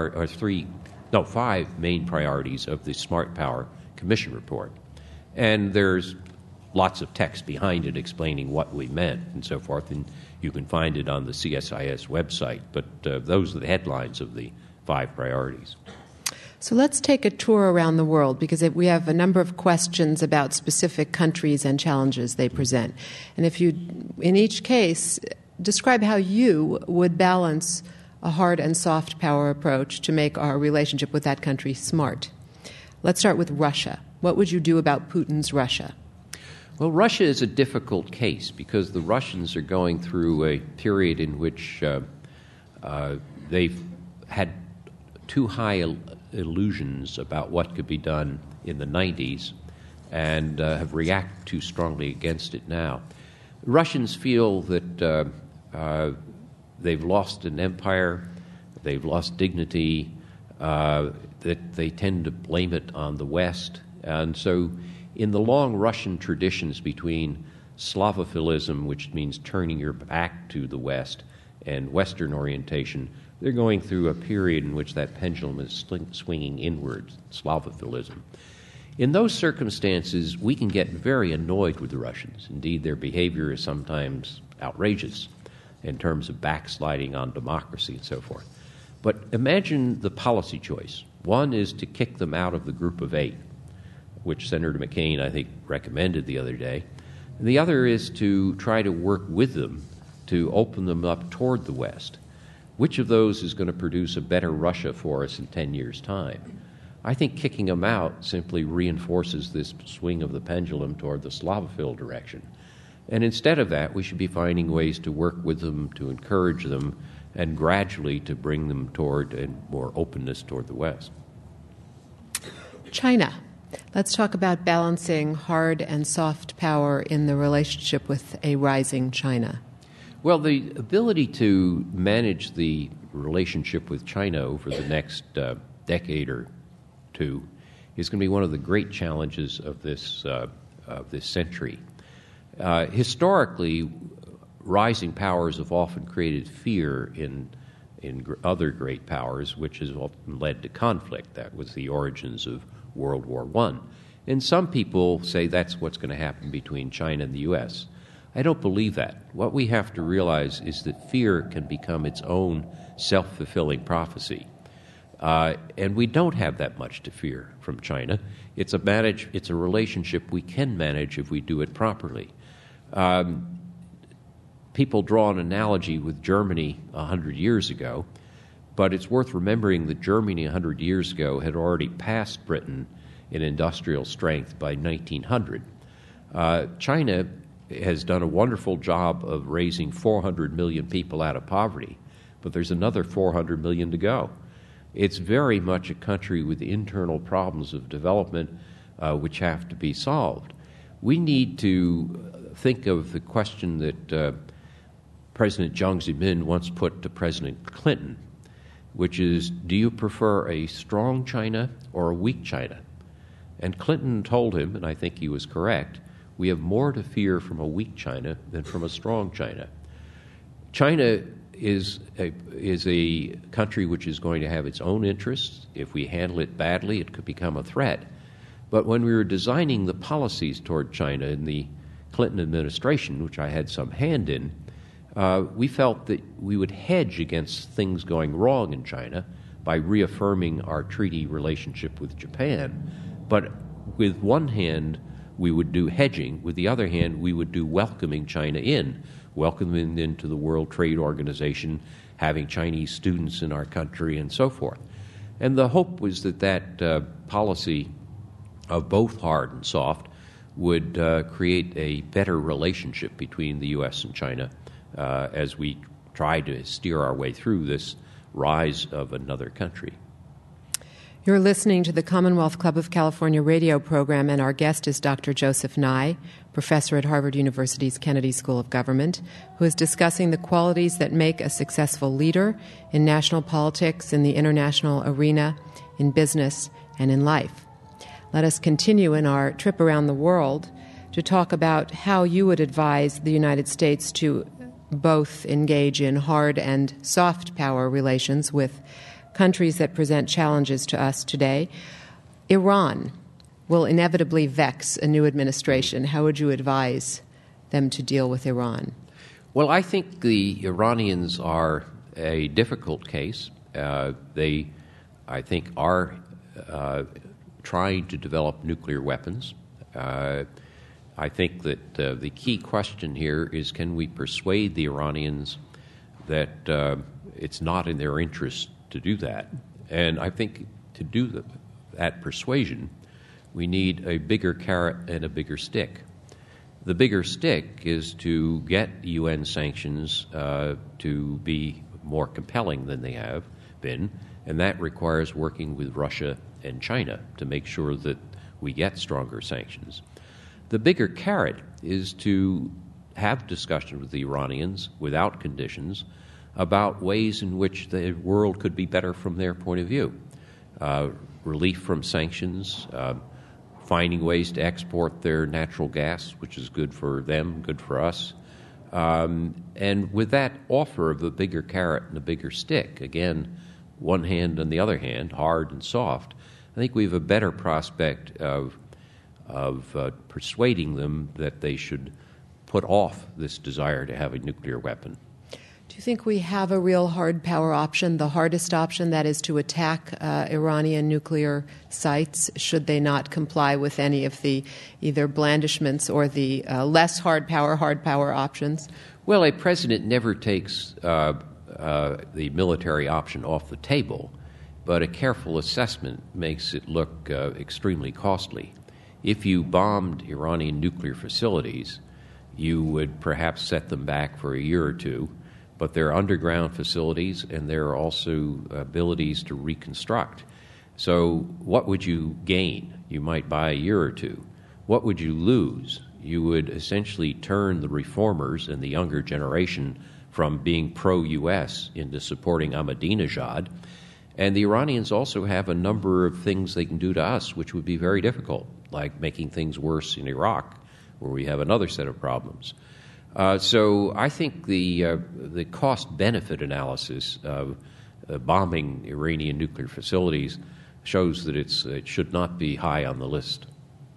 priorities of the Smart Power Commission report. And there's lots of text behind it explaining what we meant and so forth, and you can find it on the CSIS website. But those are the headlines of the 5 priorities. So let's take a tour around the world, because we have a number of questions about specific countries and challenges they present. And if you, in each case, describe how you would balance a hard and soft power approach to make our relationship with that country smart. Let's start with Russia. What would you do about Putin's Russia? Well, Russia is a difficult case because the Russians are going through a period in which they've had too high illusions about what could be done in the 90s and have reacted too strongly against it now. Russians feel that they've lost an empire, they've lost dignity, that they tend to blame it on the West. And so in the long Russian traditions between Slavophilism, which means turning your back to the West, and Western orientation, they're going through a period in which that pendulum is swinging inward, Slavophilism. In those circumstances, we can get very annoyed with the Russians. Indeed, their behavior is sometimes outrageous in terms of backsliding on democracy and so forth. But imagine the policy choice. One is to kick them out of the Group of 8, which Senator McCain, I think, recommended the other day. And the other is to try to work with them to open them up toward the West. Which of those is going to produce a better Russia for us in 10 years' time? I think kicking them out simply reinforces this swing of the pendulum toward the Slavophil direction. And instead of that, we should be finding ways to work with them, to encourage them, and gradually to bring them toward a more openness toward the West. China. Let's talk about balancing hard and soft power in the relationship with a rising China. Well, the ability to manage the relationship with China over the next decade or two is going to be one of the great challenges of this century. Historically, rising powers have often created fear in other great powers, which has often led to conflict. That was the origins of World War I. And some people say that's what's going to happen between China and the U.S. I don't believe that. What we have to realize is that fear can become its own self-fulfilling prophecy. And we don't have that much to fear from China. It's a relationship we can manage if we do it properly. People draw an analogy with Germany 100 years ago, but it's worth remembering that Germany 100 years ago had already passed Britain in industrial strength by 1900. China has done a wonderful job of raising 400 million people out of poverty, but there's another 400 million to go. It's very much a country with internal problems of development which have to be solved. We need to think of the question that President Jiang Zemin once put to President Clinton, which is, do you prefer a strong China or a weak China? And Clinton told him, and I think he was correct, we have more to fear from a weak China than from a strong China. China is a country which is going to have its own interests. If we handle it badly, it could become a threat. But when we were designing the policies toward China in the Clinton administration, which I had some hand in, we felt that we would hedge against things going wrong in China by reaffirming our treaty relationship with Japan. But with one hand, we would do hedging. With the other hand, we would do welcoming China in, welcoming into the World Trade Organization, having Chinese students in our country, and so forth. And the hope was that policy of both hard and soft would create a better relationship between the U.S. and China as we try to steer our way through this rise of another country. You're listening to the Commonwealth Club of California radio program, and our guest is Dr. Joseph Nye, professor at Harvard University's Kennedy School of Government, who is discussing the qualities that make a successful leader in national politics, in the international arena, in business, and in life. Let us continue in our trip around the world to talk about how you would advise the United States to both engage in hard and soft power relations with countries that present challenges to us today. Iran will inevitably vex a new administration. How would you advise them to deal with Iran? Well, I think the Iranians are a difficult case. They, I think, are trying to develop nuclear weapons. I think that the key question here is, can we persuade the Iranians that it's not in their interest to do that? And I think to do that persuasion, we need a bigger carrot and a bigger stick. The bigger stick is to get UN sanctions to be more compelling than they have been, and that requires working with Russia and China to make sure that we get stronger sanctions. The bigger carrot is to have discussion with the Iranians without conditions about ways in which the world could be better from their point of view. Relief from sanctions, finding ways to export their natural gas, which is good for them, good for us. And with that offer of a bigger carrot and a bigger stick, again, one hand and the other hand, hard and soft, I think we have a better prospect of persuading them that they should put off this desire to have a nuclear weapon. Do you think we have a real hard power option, the hardest option, that is to attack Iranian nuclear sites should they not comply with any of the either blandishments or the less hard power options? Well, a president never takes the military option off the table, but a careful assessment makes it look extremely costly. If you bombed Iranian nuclear facilities, you would perhaps set them back for a year or two, but they're underground facilities and there are also abilities to reconstruct. So what would you gain? You might buy a year or two. What would you lose? You would essentially turn the reformers and the younger generation from being pro-U.S. into supporting Ahmadinejad. And the Iranians also have a number of things they can do to us which would be very difficult, like making things worse in Iraq, where we have another set of problems. So I think the cost-benefit analysis of bombing Iranian nuclear facilities shows that it should not be high on the list.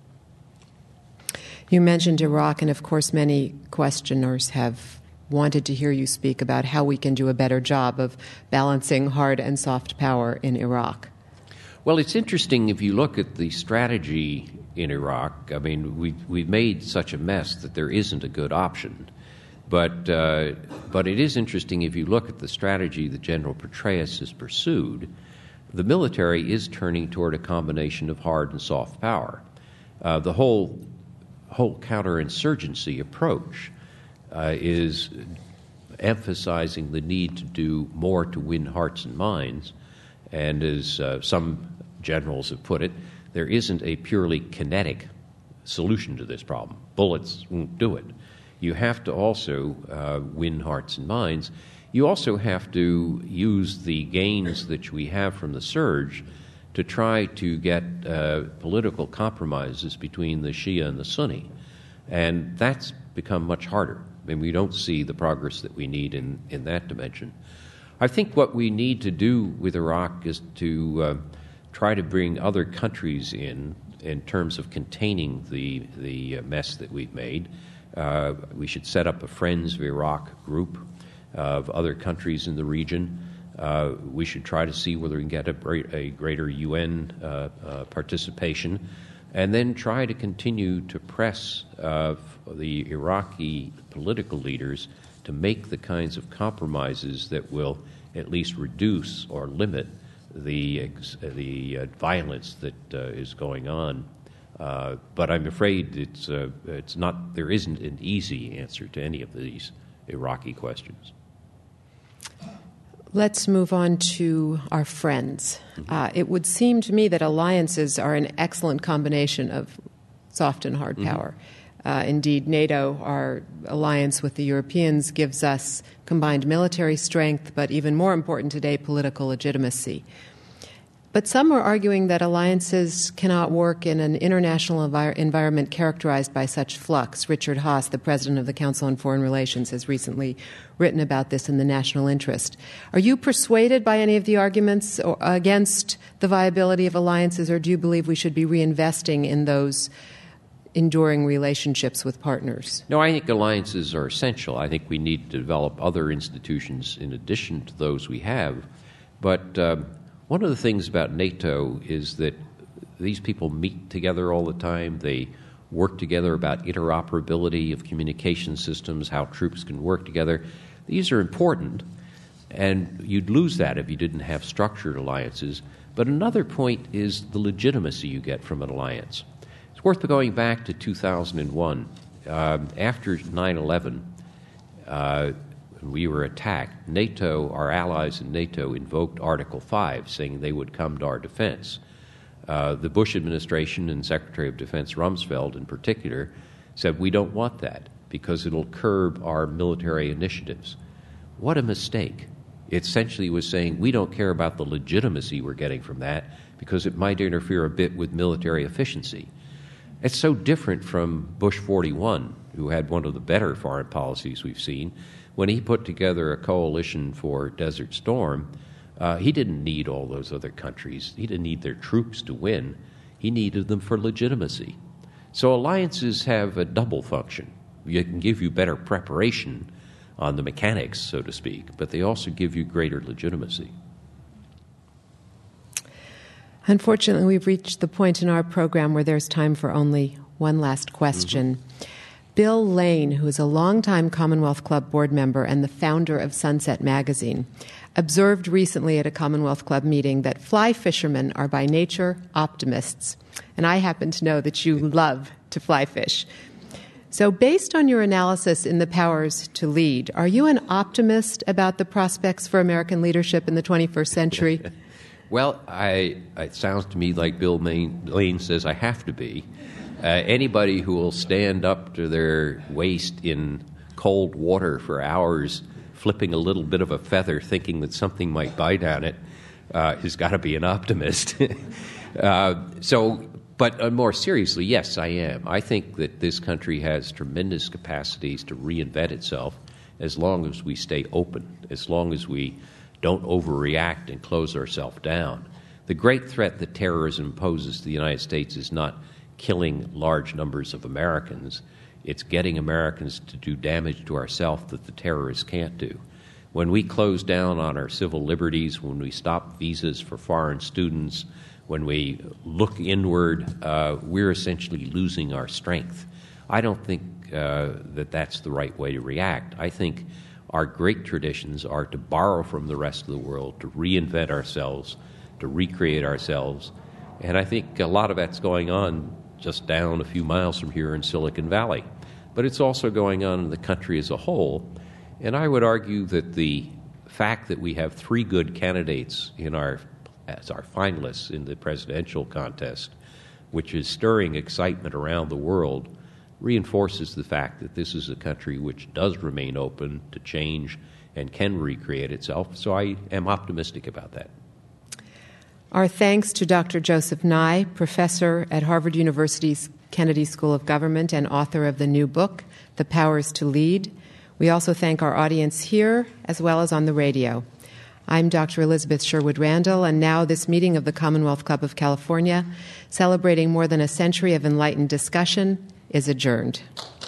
You mentioned Iraq, and of course many questioners have wanted to hear you speak about how we can do a better job of balancing hard and soft power in Iraq. Well, it's interesting if you look at the strategy in Iraq. I mean, we've made such a mess that there isn't a good option. But it is interesting if you look at the strategy that General Petraeus has pursued. The military is turning toward a combination of hard and soft power. The whole counterinsurgency approach is emphasizing the need to do more to win hearts and minds. And as some generals have put it, there isn't a purely kinetic solution to this problem. Bullets won't do it. You have to also win hearts and minds. You also have to use the gains that we have from the surge to try to get political compromises between the Shia and the Sunni. And that's become much harder. I mean, we don't see the progress that we need in that dimension. I think what we need to do with Iraq is to try to bring other countries in terms of containing the mess that we've made. We should set up a Friends of Iraq group of other countries in the region. We should try to see whether we can get a greater UN participation, and then try to continue to press the Iraqi political leaders to make the kinds of compromises that will at least reduce or limit the violence that is going on. But I'm afraid it's not. There isn't an easy answer to any of these Iraqi questions. Let's move on to our friends. It would seem to me that alliances are an excellent combination of soft and hard power. Indeed, NATO, our alliance with the Europeans, gives us combined military strength, but even more important today, political legitimacy. But some are arguing that alliances cannot work in an international environment characterized by such flux. Richard Haass, the president of the Council on Foreign Relations, has recently written about this in The National Interest. Are you persuaded by any of the arguments against the viability of alliances, or do you believe we should be reinvesting in those enduring relationships with partners? No, I think alliances are essential. I think we need to develop other institutions in addition to those we have. But one of the things about NATO is that these people meet together all the time. They work together about interoperability of communication systems, how troops can work together. These are important, and you'd lose that if you didn't have structured alliances. But another point is the legitimacy you get from an alliance. It's worth going back to 2001. After 9/11, we were attacked. NATO, our allies in NATO, invoked Article 5, saying they would come to our defense. The Bush administration and Secretary of Defense Rumsfeld in particular said, we don't want that because it'll curb our military initiatives. What a mistake. It essentially was saying we don't care about the legitimacy we're getting from that because it might interfere a bit with military efficiency. It's so different from Bush 41, who had one of the better foreign policies we've seen. When he put together a coalition for Desert Storm, he didn't need all those other countries. He didn't need their troops to win. He needed them for legitimacy. So alliances have a double function. They can give you better preparation on the mechanics, so to speak, but they also give you greater legitimacy. Unfortunately, we've reached the point in our program where there's time for only one last question. Bill Lane, who is a longtime Commonwealth Club board member and the founder of Sunset Magazine, observed recently at a Commonwealth Club meeting that fly fishermen are by nature optimists. And I happen to know that you love to fly fish. So based on your analysis in The Powers to Lead, are you an optimist about the prospects for American leadership in the 21st century? Well, it sounds to me like Bill Lane says I have to be. Anybody who will stand up to their waist in cold water for hours, flipping a little bit of a feather, thinking that something might bite on it, has got to be an optimist. But more seriously, yes, I am. I think that this country has tremendous capacities to reinvent itself as long as we stay open, as long as we don't overreact and close ourselves down. The great threat that terrorism poses to the United States is not killing large numbers of Americans. It's getting Americans to do damage to ourselves that the terrorists can't do. When we close down on our civil liberties, when we stop visas for foreign students, when we look inward, we're essentially losing our strength. I don't think that that's the right way to react. I think our great traditions are to borrow from the rest of the world, to reinvent ourselves, to recreate ourselves. And I think a lot of that's going on just down a few miles from here in Silicon Valley. But it's also going on in the country as a whole. And I would argue that the fact that we have 3 good candidates as our finalists in the presidential contest, which is stirring excitement around the world, reinforces the fact that this is a country which does remain open to change and can recreate itself. So I am optimistic about that. Our thanks to Dr. Joseph Nye, professor at Harvard University's Kennedy School of Government and author of the new book, The Powers to Lead. We also thank our audience here as well as on the radio. I'm Dr. Elizabeth Sherwood Randall, and now this meeting of the Commonwealth Club of California, celebrating more than a century of enlightened discussion, is adjourned.